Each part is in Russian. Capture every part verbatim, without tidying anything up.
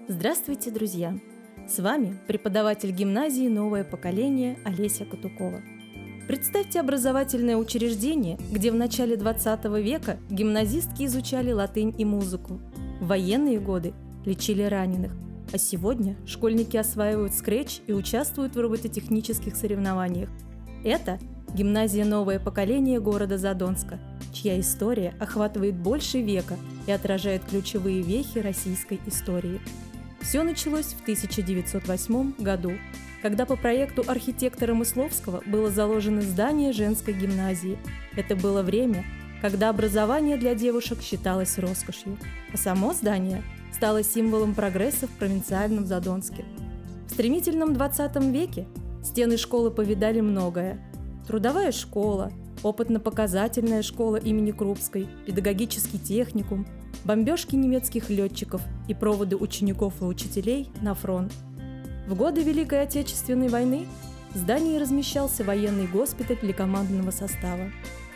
Здравствуйте, друзья! С вами преподаватель гимназии «Новое поколение» Олеся Катукова. Представьте образовательное учреждение, где в начале двадцатого века гимназистки изучали латынь и музыку. В военные годы лечили раненых, а сегодня школьники осваивают скретч и участвуют в робототехнических соревнованиях. Это гимназия «Новое поколение» города Задонска, чья история охватывает больше века и отражает ключевые вехи российской истории. Все началось в тысяча девятьсот восьмом году, когда по проекту архитектора Мысловского было заложено здание женской гимназии. Это было время, когда образование для девушек считалось роскошью, а само здание стало символом прогресса в провинциальном Задонске. В стремительном двадцатом веке стены школы повидали многое. Трудовая школа, опытно-показательная школа имени Крупской, педагогический техникум, бомбежки немецких летчиков и проводы учеников и учителей на фронт. В годы Великой Отечественной войны в здании размещался военный госпиталь для командного состава.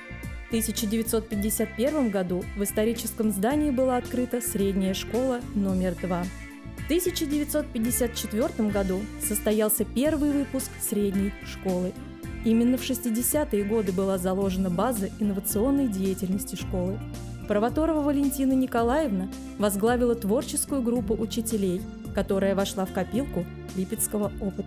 В тысяча девятьсот пятьдесят первом году в историческом здании была открыта средняя школа номер два. В тысяча девятьсот пятьдесят четвёртом году состоялся первый выпуск средней школы. Именно в шестидесятые годы была заложена база инновационной деятельности школы. Провоторова Валентина Николаевна возглавила творческую группу учителей, которая вошла в копилку липецкого опыта.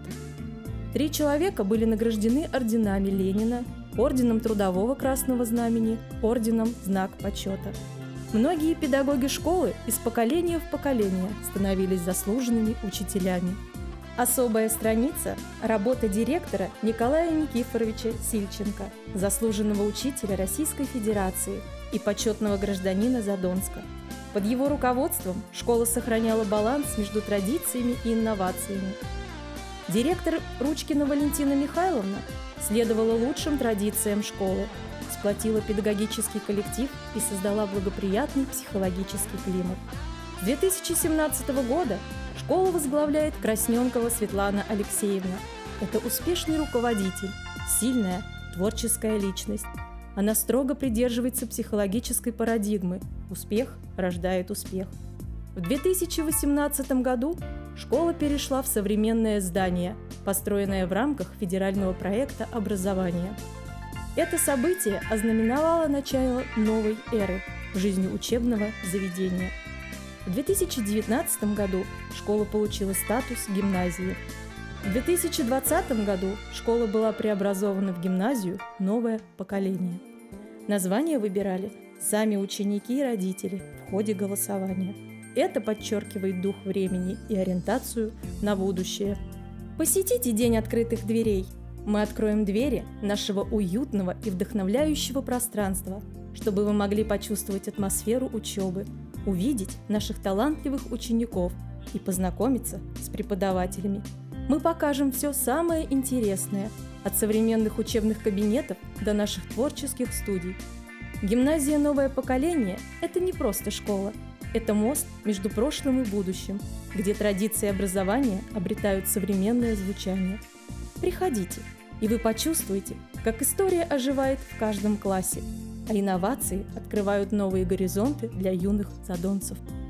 Три человека были награждены орденами Ленина, орденом Трудового Красного Знамени, орденом Знак почета. Многие педагоги школы из поколения в поколение становились заслуженными учителями. Особая страница – работа директора Николая Никифоровича Сильченко, заслуженного учителя Российской Федерации и почетного гражданина Задонска. Под его руководством школа сохраняла баланс между традициями и инновациями. Директор Ручкина Валентина Михайловна следовала лучшим традициям школы, сплотила педагогический коллектив и создала благоприятный психологический климат. С две тысячи семнадцатого года школу возглавляет Красненкова Светлана Алексеевна. Это успешный руководитель, сильная, творческая личность. Она строго придерживается психологической парадигмы «Успех рождает успех». В две тысячи восемнадцатом году школа перешла в современное здание, построенное в рамках федерального проекта образования. Это событие ознаменовало начало новой эры в жизни учебного заведения. В две тысячи девятнадцатом году школа получила статус гимназии. В две тысячи двадцатом году школа была преобразована в гимназию «Новое поколение». Название выбирали сами ученики и родители в ходе голосования. Это подчеркивает дух времени и ориентацию на будущее. Посетите День открытых дверей. Мы откроем двери нашего уютного и вдохновляющего пространства, чтобы вы могли почувствовать атмосферу учебы, увидеть наших талантливых учеников и познакомиться с преподавателями. Мы покажем все самое интересное, от современных учебных кабинетов до наших творческих студий. Гимназия «Новое поколение» – это не просто школа, это мост между прошлым и будущим, где традиции образования обретают современное звучание. Приходите, и вы почувствуете, как история оживает в каждом классе, а инновации открывают новые горизонты для юных задонцев.